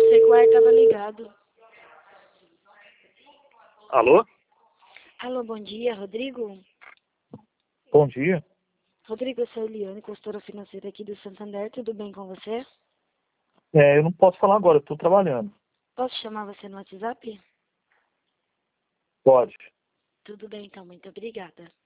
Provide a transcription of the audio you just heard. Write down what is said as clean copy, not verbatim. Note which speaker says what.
Speaker 1: pensei que o ar estava ligado.
Speaker 2: Alô?
Speaker 1: Alô, bom dia, Rodrigo?
Speaker 2: Bom dia.
Speaker 1: Rodrigo, eu sou a Eliane, consultora financeira aqui do Santander. Tudo bem com você?
Speaker 2: Eu não posso falar agora, eu estou trabalhando.
Speaker 1: Posso chamar você no WhatsApp?
Speaker 2: Pode.
Speaker 1: Tudo bem, então. Muito obrigada.